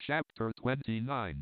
Chapter 29.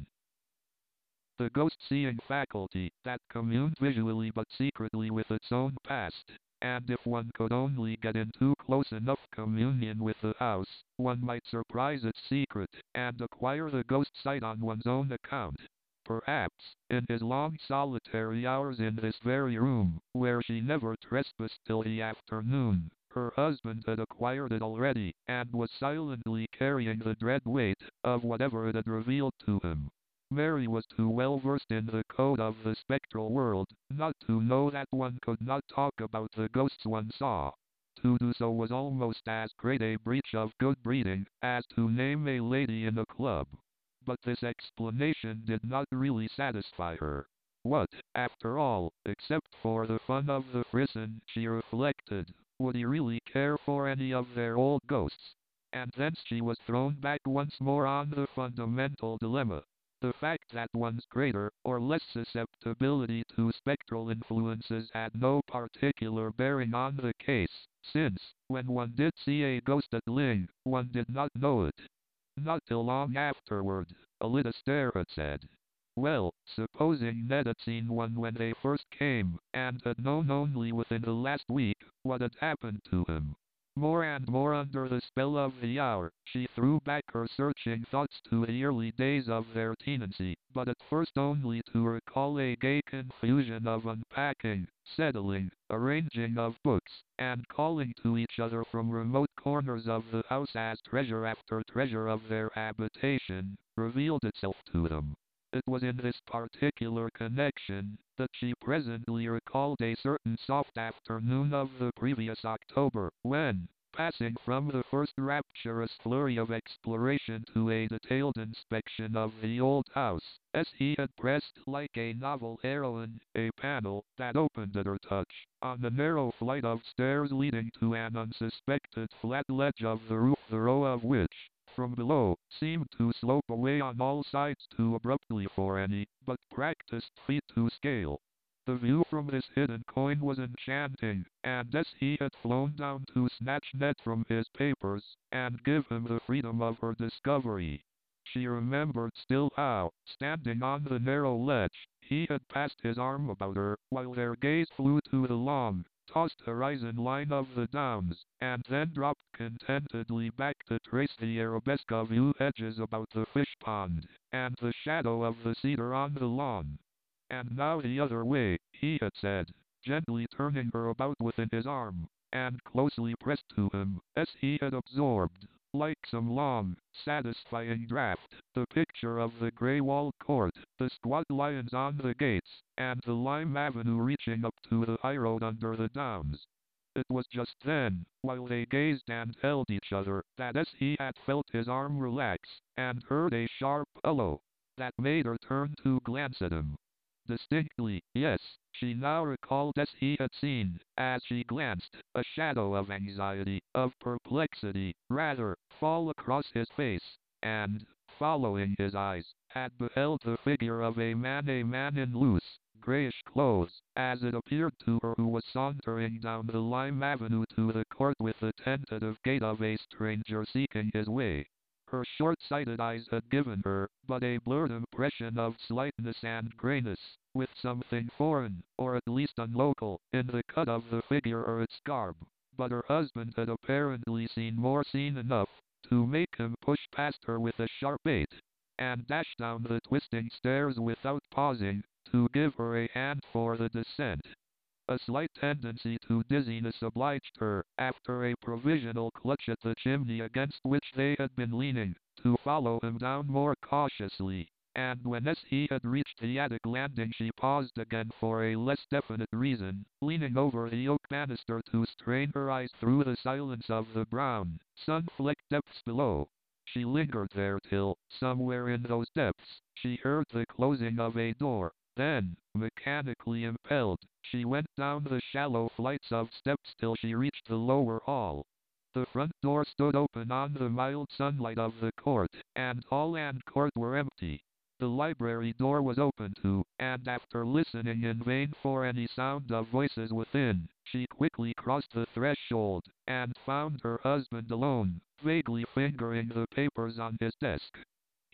The ghost-seeing faculty that communed visually but secretly with its own past, and if one could only get into close enough communion with the house, one might surprise its secret, and acquire the ghost sight on one's own account. Perhaps, in his long solitary hours in this very room, where she never trespassed till the afternoon, her husband had acquired it already, and was silently carrying the dread weight of whatever it had revealed to him. Mary was too well versed in the code of the spectral world, not to know that one could not talk about the ghosts one saw. To do so was almost as great a breach of good breeding as to name a lady in a club. But this explanation did not really satisfy her. What, after all, except for the fun of the frisson, she reflected, would he really care for any of their old ghosts? And thence she was thrown back once more on the fundamental dilemma. The fact that one's greater or less susceptibility to spectral influences had no particular bearing on the case, since, when one did see a ghost at Ling, one did not know it. Not till long afterward, Alida Stair had said. Well, supposing Ned had seen one when they first came, and had known only within the last week what had happened to him. More and more under the spell of the hour, she threw back her searching thoughts to the early days of their tenancy, but at first only to recall a gay confusion of unpacking, settling, arranging of books, and calling to each other from remote corners of the house as treasure after treasure of their habitation revealed itself to them. It was in this particular connection that she presently recalled a certain soft afternoon of the previous October, when, passing from the first rapturous flurry of exploration to a detailed inspection of the old house, as he had pressed like a novel heroine a panel that opened at her touch, on the narrow flight of stairs leading to an unsuspected flat ledge of the roof, the row of which, from below, seemed to slope away on all sides too abruptly for any but practiced feet to scale. The view from this hidden coign was enchanting, and as he had flown down to snatch Ned from his papers, and give him the freedom of her discovery, she remembered still how, standing on the narrow ledge, he had passed his arm about her, while their gaze flew to the long, tossed horizon line of the downs, and then dropped contentedly back to trace the arabesque of yew hedges about the fish pond, and the shadow of the cedar on the lawn. And now the other way, he had said, gently turning her about within his arm, and closely pressed to him, as he had absorbed, like some long, satisfying draught, the picture of the grey-walled court, the squat lions on the gates, and the lime avenue reaching up to the highroad under the downs. It was just then, while they gazed and held each other, that as he had felt his arm relax, and heard a sharp hello, that made her turn to glance at him. Distinctly, yes, she now recalled as he had seen, as she glanced, a shadow of anxiety, of perplexity, rather, fall across his face, and, following his eyes, had beheld the figure of a man in loose, grayish clothes, as it appeared to her, who was sauntering down the lime avenue to the court with the tentative gait of a stranger seeking his way. Her short-sighted eyes had given her but a blurred impression of slightness and grayness, with something foreign, or at least unlocal, in the cut of the figure or its garb. But her husband had apparently seen enough to make him push past her with a sharp bait, and dash down the twisting stairs without pausing to give her a hand for the descent. A slight tendency to dizziness obliged her, after a provisional clutch at the chimney against which they had been leaning, to follow him down more cautiously, and when as he had reached the attic landing she paused again for a less definite reason, leaning over the oak banister to strain her eyes through the silence of the brown, sun-flecked depths below. She lingered there till, somewhere in those depths, she heard the closing of a door. Then, mechanically impelled, she went down the shallow flights of steps till she reached the lower hall. The front door stood open on the mild sunlight of the court, and hall and court were empty. The library door was open too, and after listening in vain for any sound of voices within, she quickly crossed the threshold, and found her husband alone, vaguely fingering the papers on his desk.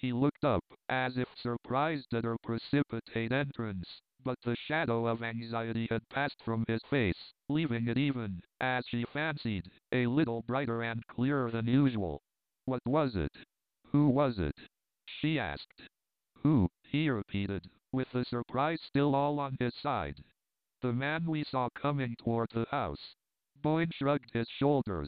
He looked up, as if surprised at her precipitate entrance, but the shadow of anxiety had passed from his face, leaving it even, as she fancied, a little brighter and clearer than usual. What was it? Who was it? She asked. Who? He repeated, with the surprise still all on his side. The man we saw coming toward the house. Boyne shrugged his shoulders.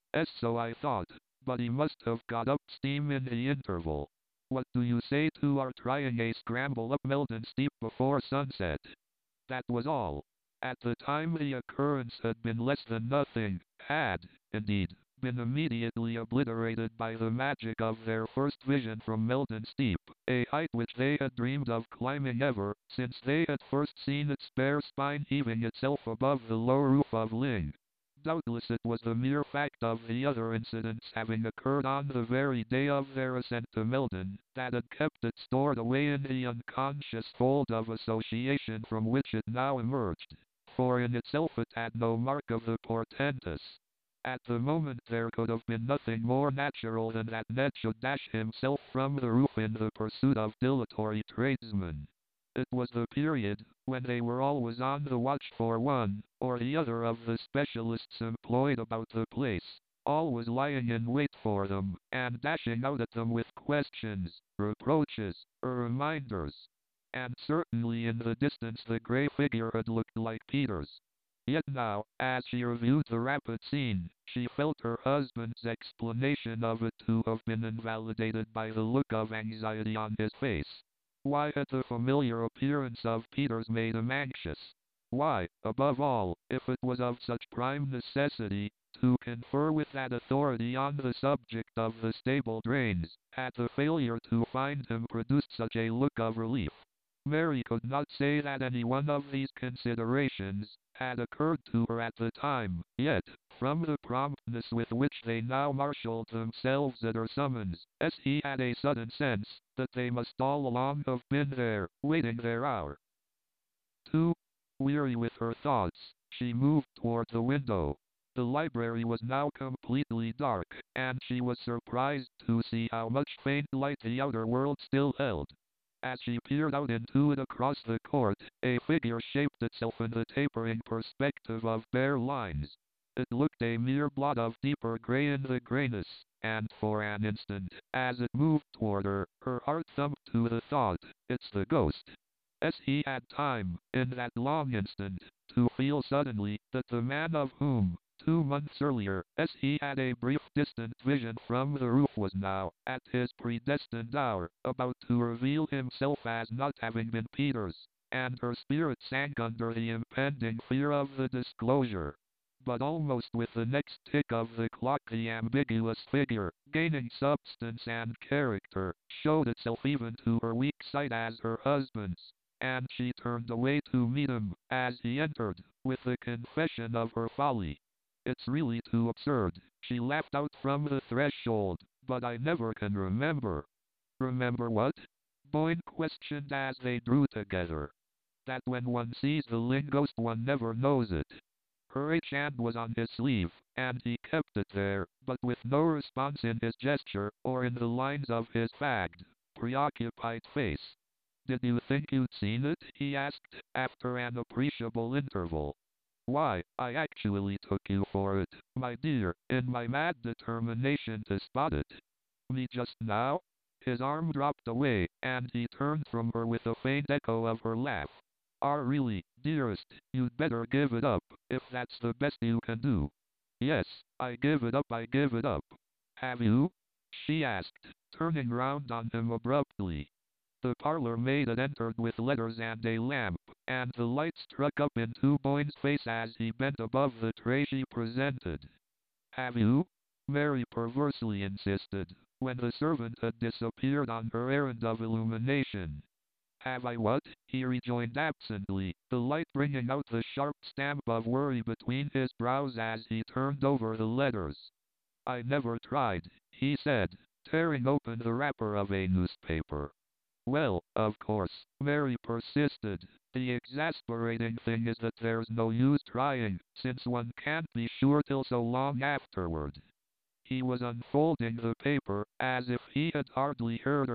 So I thought, but he must have got up steam in the interval. What do you say to our trying a scramble up Meldon Steep before sunset? That was all. At the time the occurrence had been less than nothing, had, indeed, been immediately obliterated by the magic of their first vision from Meldon Steep, a height which they had dreamed of climbing ever since they had first seen its bare spine heaving itself above the low roof of Ling. Doubtless it was the mere fact of the other incidents having occurred on the very day of their ascent to Meldon that had kept it stored away in the unconscious fold of association from which it now emerged, for in itself it had no mark of the portentous. At the moment there could have been nothing more natural than that Ned should dash himself from the roof in the pursuit of dilatory tradesmen. It was the period when they were always on the watch for one or the other of the specialists employed about the place, always lying in wait for them, and dashing out at them with questions, reproaches, or reminders. And certainly in the distance the grey figure had looked like Peter's. Yet now, as she reviewed the rapid scene, she felt her husband's explanation of it to have been invalidated by the look of anxiety on his face. Why had the familiar appearance of Peters made him anxious? Why, above all, if it was of such prime necessity, to confer with that authority on the subject of the stable drains, had the failure to find him produced such a look of relief? Mary could not say that any one of these considerations had occurred to her at the time, yet, from the promptness with which they now marshalled themselves at her summons, he had a sudden sense that they must all along have been there, waiting their hour. Too weary with her thoughts, she moved toward the window. The library was now completely dark, and she was surprised to see how much faint light the outer world still held. As she peered out into it across the court, a figure shaped itself in the tapering perspective of bare lines. It looked a mere blot of deeper gray in the grayness, and for an instant, as it moved toward her, her heart thumped to the thought, "It's the ghost." As he had time, in that long instant, to feel suddenly that the man of whom, 2 months earlier, as he had a brief distant vision from the roof, was now, at his predestined hour, about to reveal himself as not having been Peters, and her spirit sank under the impending fear of the disclosure. But almost with the next tick of the clock the ambiguous figure, gaining substance and character, showed itself even to her weak sight as her husband's, and she turned away to meet him, as he entered, with the confession of her folly. "It's really too absurd," she laughed out from the threshold, "but I never can remember." "Remember what?" Boyne questioned as they drew together. "That when one sees the Ling ghost one never knows it." Her hand was on his sleeve, and he kept it there, but with no response in his gesture, or in the lines of his fagged, preoccupied face. "Did you think you'd seen it?" he asked, after an appreciable interval. "Why, I actually took you for it, my dear, in my mad determination to spot it." "Me just now?" His arm dropped away, and he turned from her with a faint echo of her laugh. Really, dearest, you'd better give it up, if that's the best you can do." "Yes, I give it up, I give it up." "Have you?" she asked, turning round on him abruptly. The parlor maid had entered with letters and a lamp, and the light struck up into Boyne's face as he bent above the tray she presented. "Have you?" Mary perversely insisted, when the servant had disappeared on her errand of illumination. "Have I what?" he rejoined absently, the light bringing out the sharp stamp of worry between his brows as he turned over the letters. "I never tried," he said, tearing open the wrapper of a newspaper. "Well, of course," Mary persisted, "the exasperating thing is that there's no use trying, since one can't be sure till so long afterward." He was unfolding the paper, as if he had hardly heard her,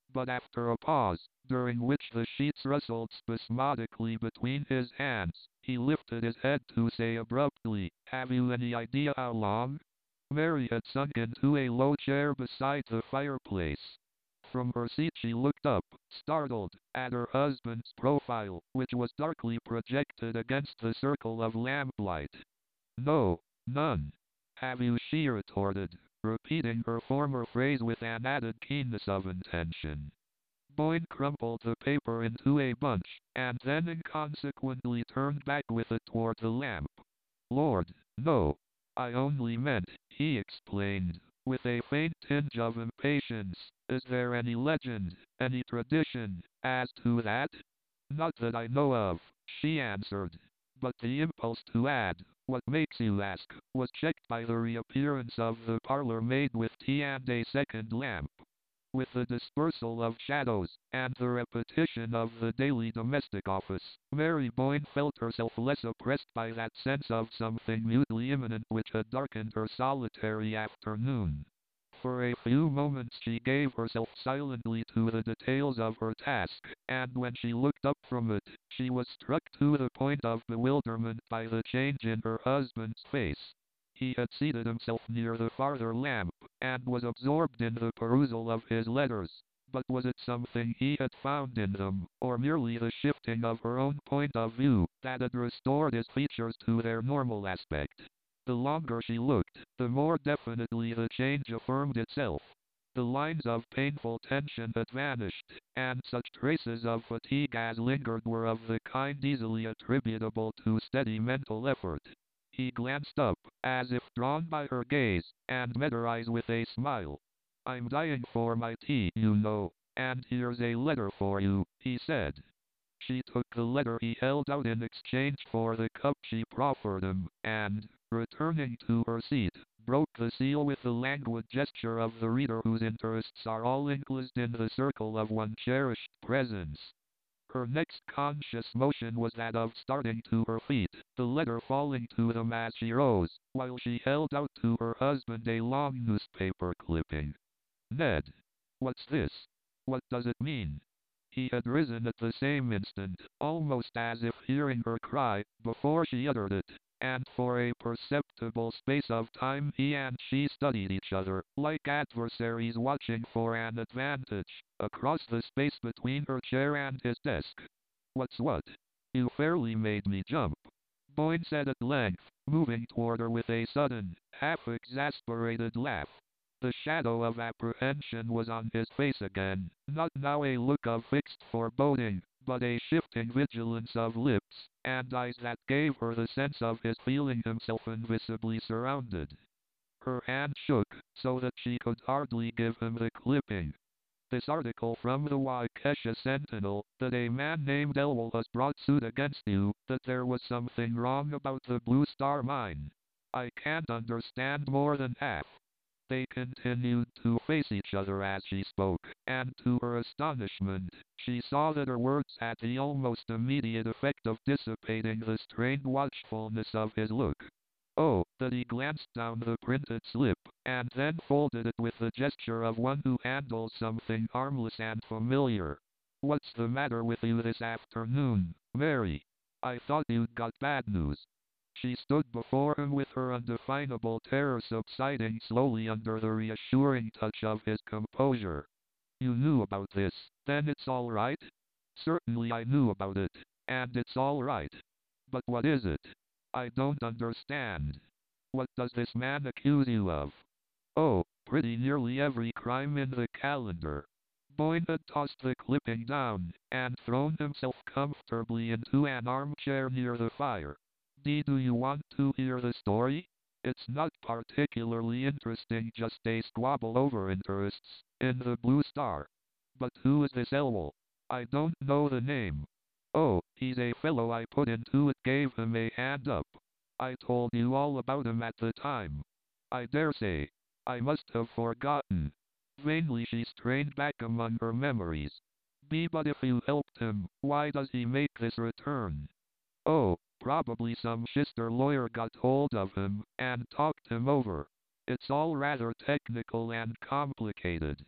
But after a pause, during which the sheets rustled spasmodically between his hands, he lifted his head to say abruptly, "Have you any idea how long?" Mary had sunk into a low chair beside the fireplace. From her seat she looked up, startled, at her husband's profile, which was darkly projected against the circle of lamplight. "No, none. Have you?" she retorted, repeating her former phrase with an added keenness of intention. Boyd crumpled the paper into a bunch, and then inconsequently turned back with it toward the lamp. "Lord, no. I only meant," he explained, with a faint tinge of impatience, "is there any legend, any tradition, as to that?" "Not that I know of," she answered. But the impulse to add, "What makes you ask?" was checked by the reappearance of the parlor maid with tea and a second lamp. With the dispersal of shadows, and the repetition of the daily domestic office, Mary Boyne felt herself less oppressed by that sense of something mutely imminent which had darkened her solitary afternoon. For a few moments she gave herself silently to the details of her task, and when she looked up from it, she was struck to the point of bewilderment by the change in her husband's face. He had seated himself near the farther lamp, and was absorbed in the perusal of his letters. But was it something he had found in them, or merely the shifting of her own point of view, that had restored his features to their normal aspect? The longer she looked, the more definitely the change affirmed itself. The lines of painful tension had vanished, and such traces of fatigue as lingered were of the kind easily attributable to steady mental effort. He glanced up, as if drawn by her gaze, and met her eyes with a smile. "I'm dying for my tea, you know, and here's a letter for you," he said. She took the letter he held out in exchange for the cup she proffered him, and, returning to her seat, broke the seal with the languid gesture of the reader whose interests are all enclosed in the circle of one cherished presence. Her next conscious motion was that of starting to her feet, the letter falling to them as she rose, while she held out to her husband a long newspaper clipping. "Ned, what's this? What does it mean?" He had risen at the same instant, almost as if hearing her cry, before she uttered it, and for a perceptible space of time he and she studied each other, like adversaries watching for an advantage, across the space between her chair and his desk. "What's what? You fairly made me jump," Boyne said at length, moving toward her with a sudden, half-exasperated laugh. The shadow of apprehension was on his face again, not now a look of fixed foreboding, but a shifting vigilance of lips and eyes that gave her the sense of his feeling himself invisibly surrounded. Her hand shook, so that she could hardly give him the clipping. "This article from the Waukesha Sentinel, that a man named Elwell has brought suit against you, that there was something wrong about the Blue Star Mine. I can't understand more than half." They continued to face each other as she spoke, and to her astonishment, she saw that her words had the almost immediate effect of dissipating the strained watchfulness of his look. Oh, that he glanced down the printed slip, and then folded it with the gesture of one who handles something harmless and familiar. "What's the matter with you this afternoon, Mary? I thought you'd got bad news." She stood before him with her undefinable terror subsiding slowly under the reassuring touch of his composure. "You knew about this, then it's all right?" "Certainly I knew about it, and it's all right. But what is it? I don't understand. What does this man accuse you of?" "Oh, pretty nearly every crime in the calendar." Boyne had tossed the clipping down, and thrown himself comfortably into an armchair near the fire. Do you want to hear the story? It's not particularly interesting, just a squabble over interests in the Blue Star. But who is this Elwell? I don't know the name." "Oh, he's a fellow I put into it," gave him a hand up. "I told you all about him at the time. I dare say. I must have forgotten." Vainly she strained back among her memories. But if you helped him, why does he make this return?" "Oh, probably some shister lawyer got hold of him, and talked him over. It's all rather technical and complicated."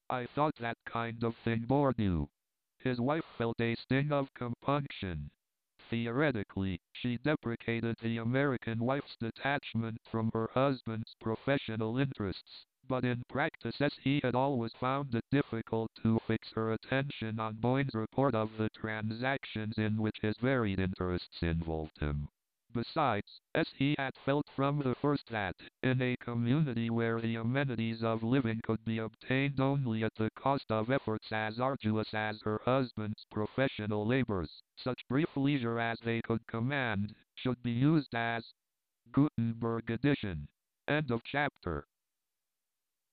I thought that kind of thing bored you. His wife felt a sting of compunction. Theoretically, she deprecated the American wife's detachment from her husband's professional interests, but in practice he had always found it difficult to fix her attention on Boyne's report of the transactions in which his varied interests involved him. Besides, he had felt from the first that, in a community where the amenities of living could be obtained only at the cost of efforts as arduous as her husband's professional labors, such brief leisure as they could command should be used as Gutenberg edition. End of chapter.